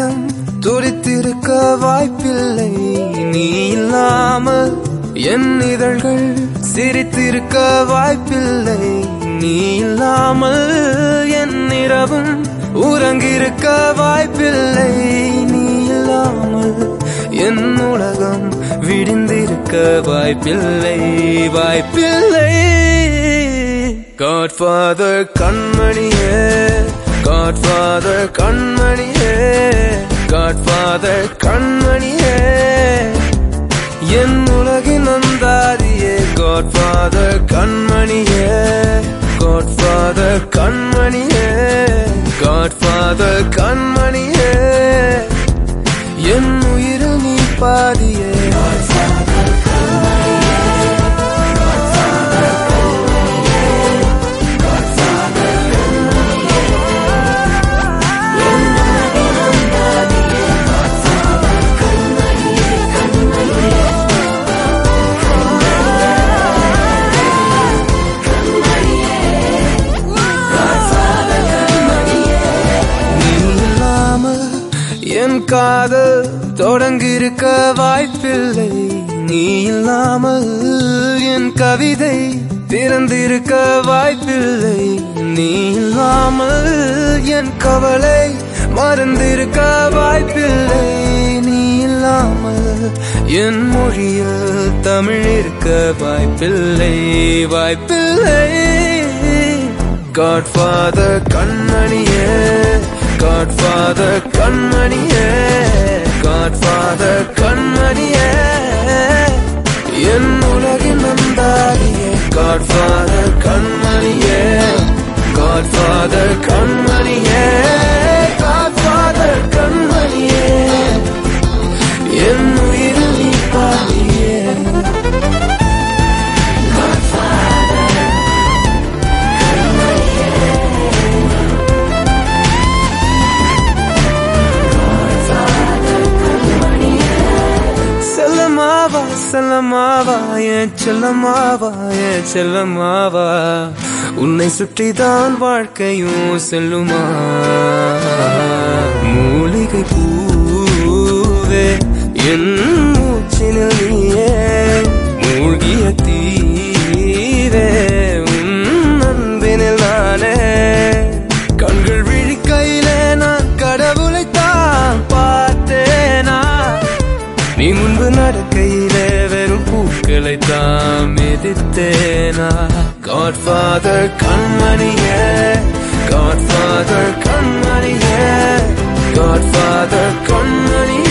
இதயம் துடித்திருக்க வாய்ப்பில்லை நீ இல்லாமல் என் இதழ்கள் சிரித்திருக்க வாய்ப்பில்லை நீ இல்லாமல் என் இரவும் உறங்கிருக்க வாய்ப்பில்லை நீ இல்லாமல் என் உலகம் விடிந்திருக்க வாய்ப்பில்லை வாய்ப்பில்லை Godfather கண்மணியே Godfather கண்மணியே Godfather கண்மணியே என் உலகின் அந்தாதியே Godfather கண்மணியே Godfather கண்மணியே Godfather கண்மணியே என் உயிரில் நீ பாதியே என் காதல் தொடங்கிருக்க வாய்ப்பில்லை நீ இல்லாமல் என் கவிதை திறந்திருக்க வாய்ப்பில்லை நீ இல்லாமல் என் கவலை மறந்திருக்க வாய்ப்பில்லை நீ இல்லாமல் என் மொழியில் தமிழ் இருக்க வாய்ப்பில்லை வாய்ப்பில்லை Godfather கண்மணியே Godfather கண்மணியே Godfather கண்மணியே என் உலகின் அந்தாதியே Godfather கண்மணியே Godfather கண்மணியே Godfather கண்மணியே என் உயிரில் நீ பாதியே செல்லமாவா என் செல்லமாவா என் செல்லமாவா உன்னை சுற்றிதான் வாழ்க்கையும் செல்லுமா மூலிகை பூவே என் மூச்சினில் நீயே மூழ்கிய தீவே உன் அன்பினில் நானே கண்கள் விழிக்கையிலே நான் கடவுளைத்தான் பார்த்தேனா நீ முன்பு நடக்கையிலே வெறும் பூக்களைத்தான் மிதித்தேனா Godfather கண்மணியே Godfather கண்மணியே Godfather கண்மணியே